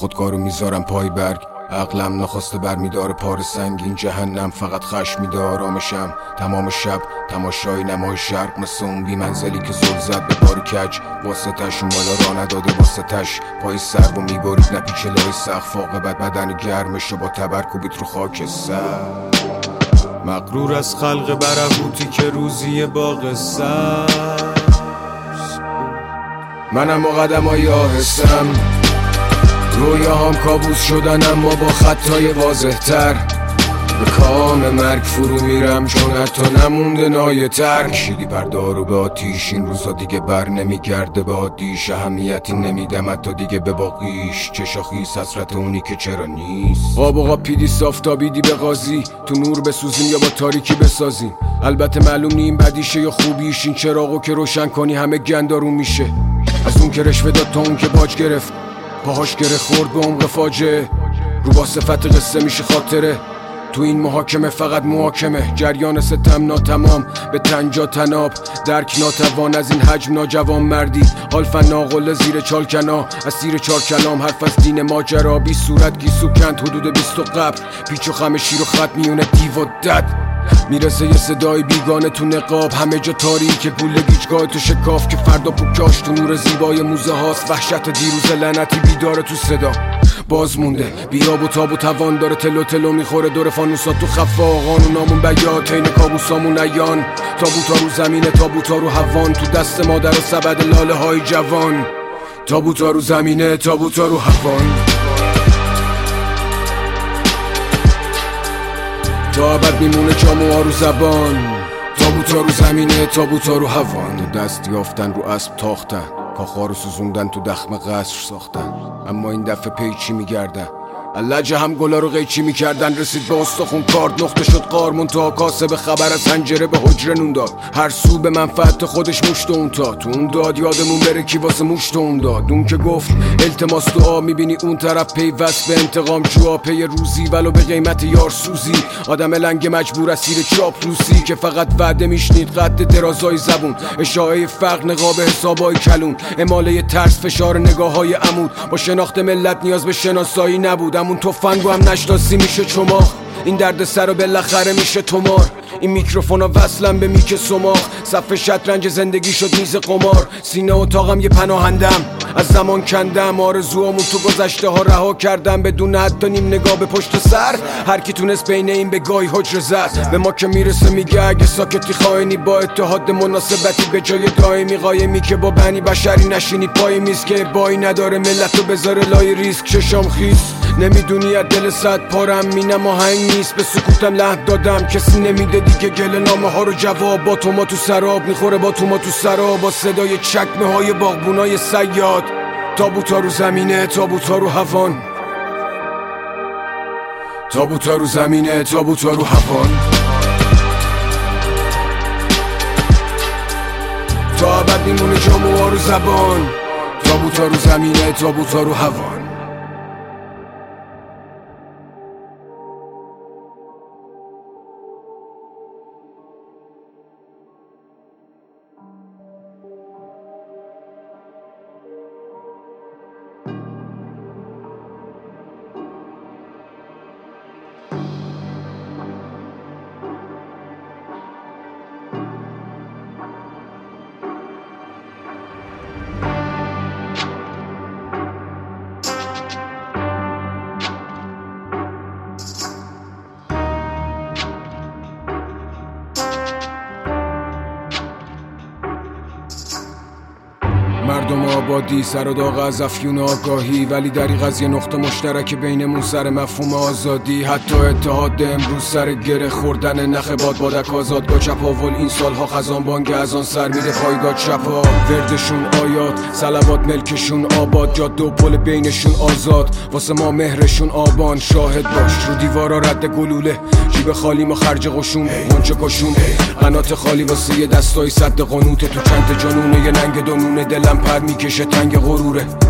خودکارو میذارم پای برگ. عقلم نخواسته برمیداره پار سنگین جهنم. فقط خشم میده آرامشم تمام شب. تماشای نمای شرق مثل اون بی منزلی که زل زد به بار کج. واسطش اون بالا را نداده واسطش پای سر و میبارید نپیچلای سقف. عاقبت بدن گرمشو با تبر کوبید رو خاک سر. مغرور از خلق برهوتی که روزی باغ سبز. منم و قدمای آهستم رویاهام کابوس شدن اما با خطای واضح تر. به کام مرگ فرو میرم چون حتی نمونده نایه تر. کشیدی پردارو به آتیش این روزا دیگه بر نمیگرده به عادیش. اهمیتی نمیدم حتی دیگه به باقیش. چشاخیز حسرت اونی که چرا نیست. قاب و قاپیدی صافتابیدی به قاضی. تو نور بسوزیم یا با تاریکی بسازیم. البته معلوم نیم بدیشه یا خوبیش. این چراغو که روشن کنی همه گندارون میشه. از اون که رشوه داد تا اون که باج گرفت. پاهاش گره خورد به عمق فاجعه. رو با صفت قصه میشه خاطره. تو این محاکمه فقط محاکمه. جریان ستم ناتمام به تنجا تناب. درک ناتوان از این حجم ناجوان مردی. حالفن ناقل زیر چالکنا اسیر چار کلام. حرف از دین ماجرا بی صورت گیسو کند حدود 20 قبل. پیچ و خم شیر و خط میونه دیو و دد. میرسه یه صدای بیگانه تو نقاب. همه جا تاریک پول گیجگاه تو شکاف. که فردا پوکاش تو نور زیبای موزه هاست. وحشت دیروز لعنتی بیداره تو صدا. باز مونده بیاب و تاب و توان داره. تلو تلو میخوره دور فانوسات تو خفا. قانونامون بیات این کابوسامون عیان. تابوتا رو زمینه تابوتا رو هوان. تو دست مادر و سبد لاله های جوان. تابوتا رو زمینه تابوتا رو هوان. تا ابد میمونه جاموها رو زبان. تابوتا رو زمینه تابوتا رو هوان. دست یافتن رو اسب تاختن. کاخا رو سوزوندن تو دخم قصر ساختن. اما این دفعه پیچی میگردن. اللجه هم گلا رو قیچی میکردن. رسید به استخون کارد نقطه شد قار. منتها کاسه به خبر از حنجره به حجره نون داد. هر سو به منفعت خودش مشت اون تا. تو اون داد یادمون بره کی واسه مشت اون داد. اون که گفت التماس دعا. میبینی اون طرف پیوست به انتقام جوا. پی روزی ولو به قیمت یار سوزی. آدم لنگ مجبور اسیر چاپلوسی. که فقط وعده میشنید قد درازای زبون. اشاعه فقر نقاب حسابای کلون. اماله ترس فشار نگاههای عمود. با شناخت ملت نیاز به شناسایی نبود. همون تفنگو هم نشناسی میشه چماخ. این درد سر و بالاخره میشه تمار. این میکروفونا وصلم به میک سماخ. صف شطرنج زندگی شد میز قمار. سینه اتاقم یه پناهندم. از زمان کندم آرزوامون تو گذشته ها رها کردم. بدون حتی نیم نگاه به پشت سر. هر کی تونست بین این به گاهی حجر زد. به ما که میرسه میگه اگه ساکتی خائنی. با اتحاد مناسبتی به جای دائمی. قایمی که با بنی بشری نشینی پای میز. که بایی نداره ملتو بذاره لای ریسک. چشام خیس نمیدونی از دل صد پارم. مینم آهنگ نیست به سکوتم لحن دادم. کسی نمیده دیگه گله نامه ها رو جواب. با تو ما تو سراب میخوره با تو ما تو سراب. با صدای چکمه های باغبونای صیاد. تابوتا رو زمینه تابوتا رو هوان. تابوتا رو زمینه تابوتا رو هوان. تا ابد میمونه جاموها رو زبان. تابوتا رو زمینه تابوتا رو هوان. مردم آبادی سر و داغ از افیون آگاهی. ولی دریغ از یه نقطه مشترک بینمون سر مفهوم آزادی. حتی اتحاد امروز سر گره خوردن نخ بادک آزادگاه چپاول. این سالها خزان بانگ از آن سر میره پایگاه چپا. وردشون آیات صلوات ملکشون آباد. جاده و پل بینشون آزاد. واسه ما مهرشون آبان. شاهد باش رو دیوارا رد گلوله. جیب خالی ما خرج قشون منچه کشون. قنات خالی واسه یه دستای صد قانوته. تو چند جانونه یه ننگ دانونه. دلم پر میکشه تنگ غروره.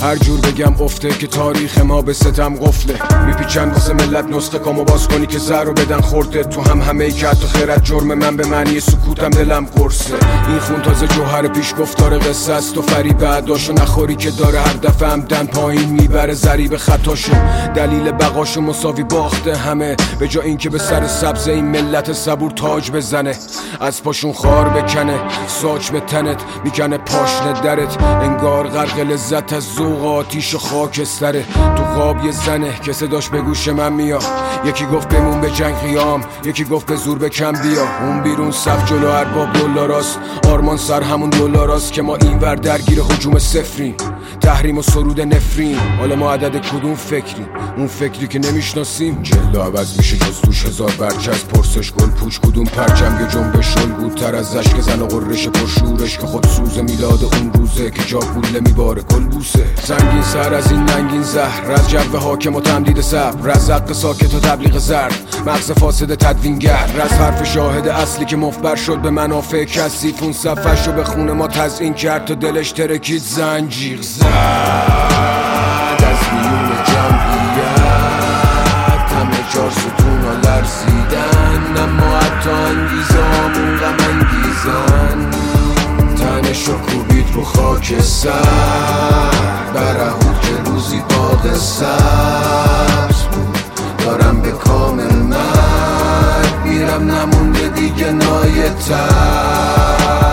هر جور بگم افته که تاریخ ما به ستم قفله. میپیچن واسه ملت نسخه کامو باز کنی که زهرو بدن خورده. تو هم همه ای که حتی خیرت جرم من به معنی سکوتم دلم قرصه. این خون تازه جوهر پیش گفتار قصه است و فریب بعداشو نخوری که داره هر دفعه همدن پایین میبره ضریب خطاشو. دلیل بقاشو مساوی باخته همه، به جا این که به سر سبز این ملت صبور تاج بزنه. از پاشون خار بکنه ساج به تنت میکنه پاشنه درت. انگار غرق لذت از ذوق آتیش و خاکستره. تو خواب یه زنه که صداش به گوش من میاد. یکی گفت بمون به جنگ قیام، یکی گفت به زور به کم بیا. اون بیرون صف جلو ارباب دولاراست، آرمان سر همون دولاراست که ما این ور درگیر هجوم صفریم. تحریم و سرود نفرین، حالا ما عدد کدوم فکریم؟ اون فکری که نمیشناسیم. جلو عوض میشه جز توش هزار برچسب، پرسش گل پوچ کدوم پرچم. یه جنبش الگوتر از اشک زن و قررش پرشورش که خود سوز میلاد اون روزه که جا گوله میباره کل بوسه. زنگین سر از این ننگین زهر، از جو حاکم و تمدید صبر، از حق ساکت و تبلیغ زرد، مغز فاسد تدوینگر، از حرف شاهد اصلی که مفبر شد به منافع کثیف. اون صفحشو به خون ما تزیین کرد تا دلش ترکید زنجیر زد از بیون جمعیت. همه چار ستون ها لرزیدن، اما حتی انگیزه همون غم انگیزن. تنش رو کوبید رو خاک سر، برهود که روزی باغ سبز بود. دارم به کامل مرد میرم، نمونده دیگه نایتر.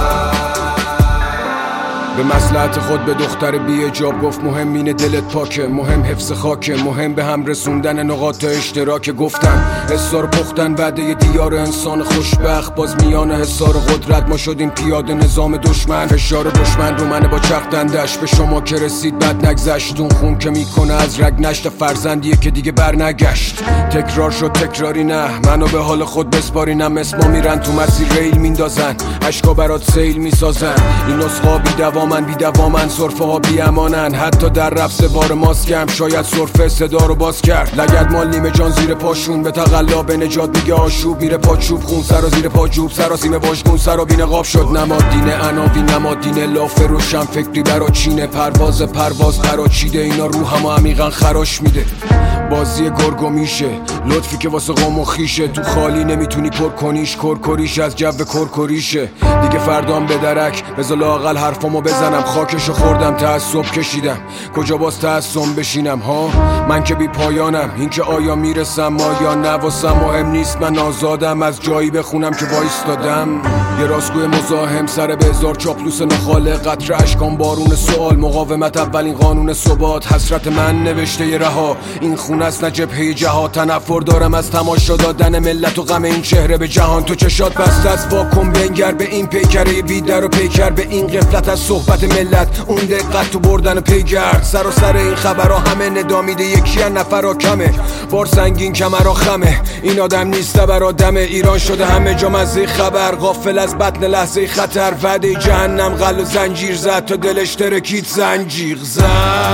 به مصلحت خود به دختر بی حجاب گفت مهم اینه دلت پاکه، مهم حفظ خاکه، مهم به هم رسوندن نقاط اشتراک. گفتن حسار پختن وعده دیار انسان خوشبخت، باز میان حسار قدرت ما شدیم پیاده نظام دشمن. فشار دشمن رو منه با چختندش، به شما که رسید بد نگذشت. اون خون که میکنه از رگ نشت فرزندیه که دیگه برنگشت. تکرار شد تکراری نه، منو به حال خود بسپارینم. اسما میرن تو مسیر ریل میندازن، عشقا برات سیل میسازن. این نسخا بیدوامن صرفه ها بی امانن. حتی در رفت بار ماسکم شاید صرفه صدا رو باز کرد. لگد مال نیمه جان زیر پاشون، به تقلا به نجات میگه آشوب. میره پاچوب خون سرا زیر پا جوب، سراسیمه واژگون سرا بی نقاب شد. نماد دینه عناوین، نماد دینه لاف روشن فکری برا چینه. پرواز برا چیده، اینا روحمو عمیقا خراش میده. بازی گرگو میشه لطفی که واسه قوم و خیشه. تو خالی نمیتونی پر کنیش، کرکریش از جو کرکریشه. دیگه فردام به درک بذار لااقل حرفامو بزنم. خاکشو خوردم تعصب کشیدم، کجا باز تعصب بشینم ها؟ من که بی پایانم، این که آیا میرسم آیا نه واسم مهم نیست. من آزادم از جایی بخونم که وایستادم. یه راستگوی مزاحم سر به هزار چاپلوس نخاله. قطره اشکان بارون سوال، مقاومت اولین قانون ثبات. حسرت من نوشته ی رها، این خون است نه جبهه جهاد. تنفر دارم از تماشا دادن ملت و غم این چهره به جهان. تو چشات بسته از واکن بنگر به این پیکره بیدر و پیکر به این غفلت از صحبت ملت. اون دقت تو بردن پیگرد، سر و سر این خبرها همه ندامیده. یکی از نفرها کمه، بار سنگین کمرها خمه. این آدم نیست برا دمه، ایران شده همه جا مزه خبر. غافل از بطن لحظه خطر، وعده جهنم غل و زنجیر زد تا دلش ترکید زنجیر زد.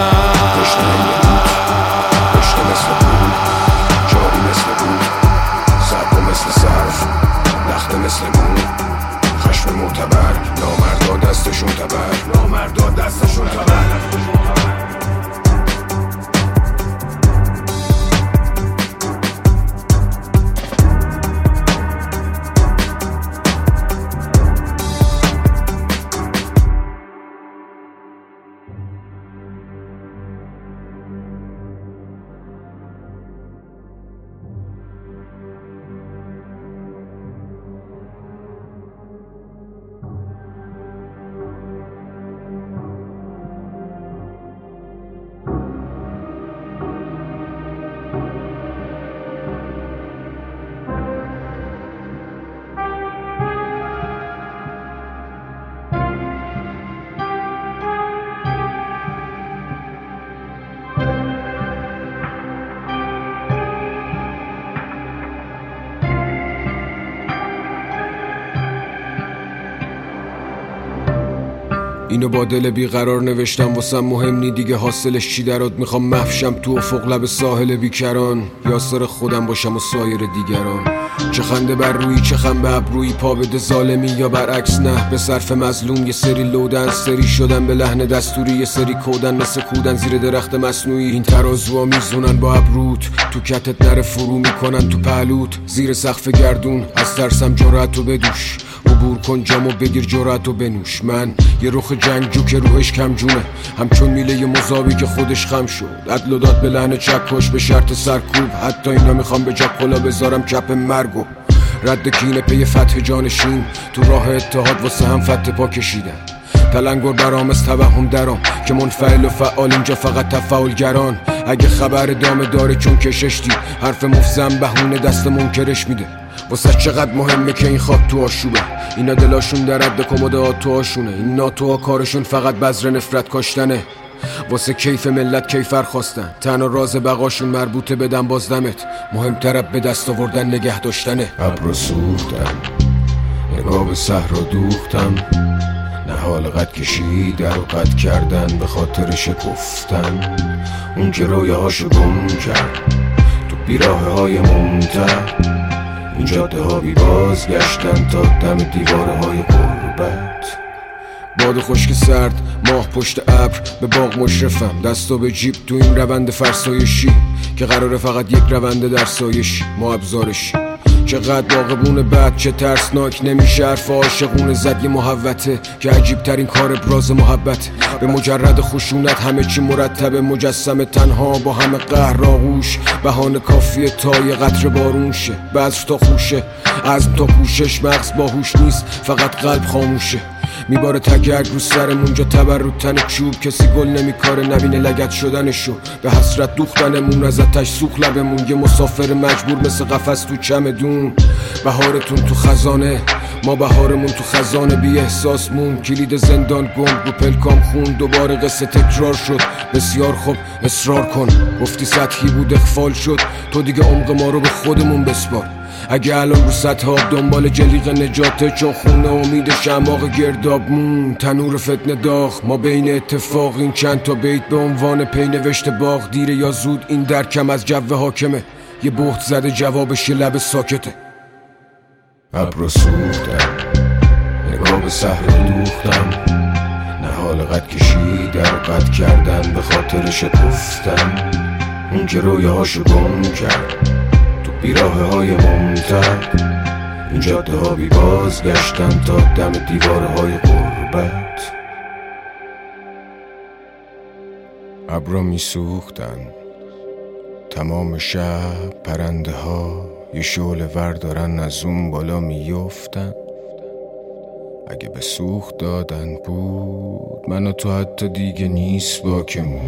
پشت مثل بود، جاری مثل بود، سرکو مثل صرف، لخته مثل بود. خشم معتبر، نامردا دستشون تبر، نامردا دستشون تبر. اینو با دل بیقرار نوشتم واسم مهم نی دیگه حاصلش چی درات. میخوام محشم تو افق لب ساحل بیکران، یاسر خودم باشم و سایر دیگران. چه خنده بر روی چه خم به ابروی، پا بده ظالمی یا برعکس نه. به صرف مظلوم یه سری لودن، سری شدن به لحن دستوری، یه سری کودن مثل کودن زیر درخت مصنوعی. این ترازوها میزونن با ابروت، تو کتت نره فرو میکنن تو پهلوت. زیر سقف گردون از ترسم جرأتو بدوش، عبور کن جامو بگیر جرأتو بنوش. من یه رخ جنگجو که روحش کم جونه، همچون میله مذابی که خودش خم شد. عدل و داد به لحن چکش به شرط سرکوب، حتی اینا میخوام به جا کلا بذارم کپ مرگو. رد کینه پی فتح جانشین، تو راه اتحاد واسه هم فتح پا کشیدن. تلنگر برام از توهم درام که منفعل و فعال، اینجا فقط تفاعلگران. اگه خبر دامه داره چون کشش دید، حرف مفزم بهونه دست منکرش میده. واسه چقدر مهمه که این خاک تو آشوبه، اینا دلاشون در رد کمدات تو آشونه. این ناتوها کارشون فقط بذر نفرت کاشتنه، واسه کیف ملت کیفر خواستن. تنها راز بقاشون مربوطه بدن بازدمت، مهمتر به دست آوردن نگه داشتنه. ابرو سوختم، نگاه به صحرا دوختم، نهال قد کشیدن و قد کردن به خاطر شکفتن. اون که رویاهاشو گم کرد تو بیراه های ممتد، این جاده ها بی بازگشتن تا دم دیواره های غربت. باد خشک سرد، ماه پشت ابر، به باغ مشرفم، دستو به جیب تو این روند فرسایشی که قراره فقط یک رونده در سایشی. ما ابزارشی چقدر باغبون بد، چه ترسناک نمیشه حرف عاشقونه زد. یه محوته که عجیب ترین کار ابراز محبت، به مجرد خشونت همه چی مرتبه. مجسم تنها با همه قهر آغوش، بهانه کافیه تا یه قطره بارون شه. بذر تا خوشه، عزم تا کوشش، مغز باهوش نیست فقط قلب خاموشه. میباره تگرگ رو سرمون جا تبر رو تن چوب، کسی گل نمیکاره نبینه لگد شدنشو. به حسرت دوختنمون از آتش سوخت لبمون، یه مسافر مجبور مثل قفس تو چمدون. بهارتون تو خزانه، ما بهارمون تو خزانه. بی احساس مون کلید زندان گم رو پلکام خون. دوباره قصه تکرار شد، بسیار خوب اصرار کن. گفتی سطحی بود اخفال شد، تو دیگه عمق ما رو به خودمون بسپار. اگه الان رو سطح آب دنبال جلیق نجاته، چون خونه امید شماغ گرداب مون. تنور فتنه داغ، ما بین اتفاق این چند تا بیت به عنوان پی نوشته باغ. دیره یا زود این درکم از جو حاکمه، یه بهت زده جوابش یه لب ساکته. ابرو سوختم، نگاه به صحرا دوختم، نهال قد کشیدن و قد کردن به خاطر شکفتن. اون که رویاهاشو گم کرد تو بیراه های ممتد، این جاده ها بی بازگشتن تا دم دیواره های غربت. ابرا می سوختن تمام شب، پرنده ها یه شعله ور دارن از اون بالا میفتن. اگه به سوخت دادن بود من و تو حتی دیگه نیست باکمون.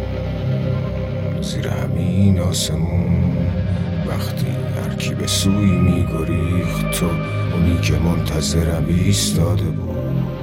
زیر همین آسمون وقتی هرکی به سوی میگریخت، تو اونی که منتظرم ایستاده بود،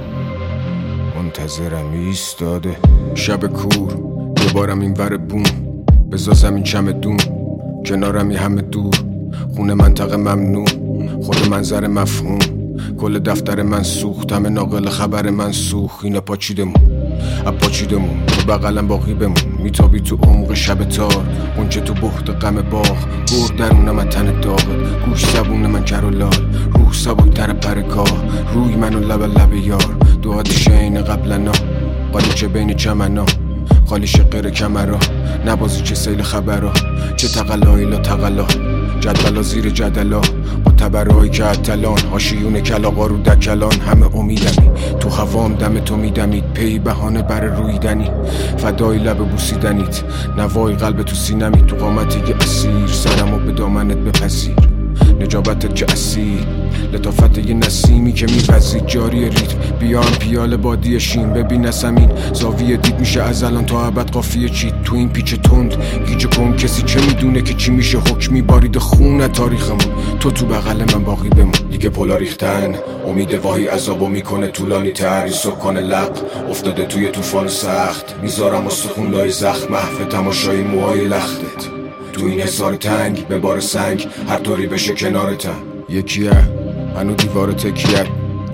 منتظرم ایستاده. شب کور دوبارم این ور بوم، بزا زمین چمدون، کنارم یه همه دور. خونه منطقه ممنوع، خود منظر مفهوم. کل دفتر من سوخت، همه ناقل خبر من سوخت. اینا پاچیدمون اپاچیدمون، تو بغلم باقی بمون. میتابی تو عمق شب تار، اونچه تو بحت غم باغ. برد درون من تن داغت، گوش زبون من کر و لال. روح سبک تر پرگاه، روی من و لب یار. دو آتیش این قبلنا، قالیچه بین چمنا، خالی شقیر کمرا. نبازی چه سیل خبرا، چه تقلایی لا تقلا. جدولا زیر جدلا، با تبرهایی که اتلان. هاشیون کلاغا رو دکلان، همه امیدمی تو هوام دم تو میدمید. پی بهانه بر رویدنی، فدای لب بوسیدنیت. نوای قلب تو سینمی، تو قامتی که اسیر. سرمو به دامنت بپذیر، نجابتت که اسیر. لطافت یه نسیمی که میپذید جاری ریتم. بیان پیال بادی شین، ببین نسمین زاویه دید میشه از الان تا ابد قافیه چید. تو این پیچ تند گیج کن، کسی چه میدونه که چی میشه. حکمی بارید خون تاریخمون، تو بغل من باقی بمون. دیگه پولا ریختن، امید واهی عذابو میکنه طولانی تر. سکان لب افتاده توی طوفان سخت، میذارم استخون لای زخم. محو تماشای موهای لختت تو این حصار تنگ، به بار سنگ هر طوری بشه کنارتم. یکیه هنو دیوار تکیه،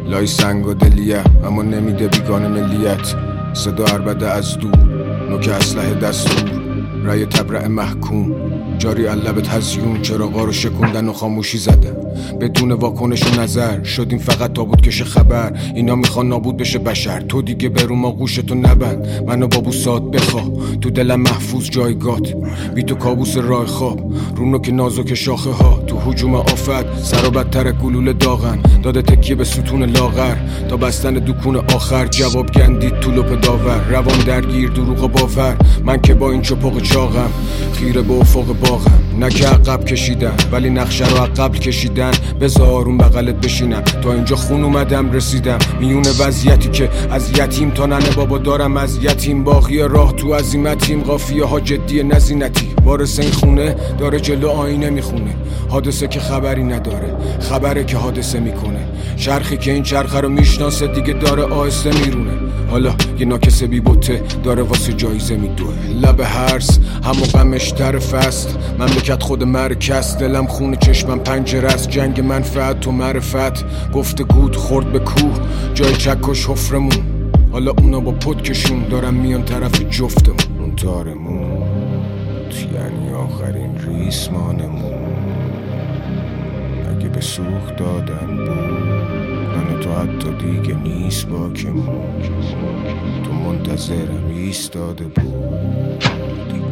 لای سنگ و دلیه اما نمیده بیگانه ملیت. صدا عربده از دور، نوک اسلحه دستور، رای تبرع محکوم جاری علب تزیون. چراغا رو شکوندن و خاموشی زدن بدون واکنش و نظر. شدیم فقط تابوت کش خبر. اینا میخوان نابود بشه بشر. تو دیگه برو ما گوشتو نبند. منو با بوسات بخواه تو دلم محفوظ جایگات. بی تو کابوس راه خواب رونو که نازک شاخه ها. تو هجوم آفت سر و بدتر گلوله داغن. داده تکیه به ستون لاغر تا بستن دکون آخر. جواب گندید تو لپ داور. روان درگیر دروغ و باور. من که با این چپاق چاقم خیره به افق باغم. نه که عقب کشیدم ولی نقشه رو عقب کشیدن. بذار اون بغلت بشینم تا اینجا خون اومدم رسیدم. میون وضعیتی که از یتیم تا ننه بابا دارم از یتیم. باقی راه تو عزیمتیم قافیه ها جدی نزینتی. وارث این خونه داره جلو آینه میخونه. حادثه که خبری نداره خبره که حادثه میکنه. چرخی که این چرخه رو میشناسه دیگه داره آهسته میرونه. حالا یه ناکسه بی بوته داره واسه جایزه میدوه. لب هرس همو غمش در فست. مملکت خود مرکز. دلم خونه چشمم پنجره است. جنگ منفعت و معرفت. گفته گود خورد به کوه جای چکش حفرمون. حالا اونا با پدکشون دارم میان طرف جفتمون. اون تارمون یعنی آخرین ریسمانمون. اگه به سوخت دادن بود من تو حتی دیگه نیست باکمون. تو منتظرم ایستاده بود.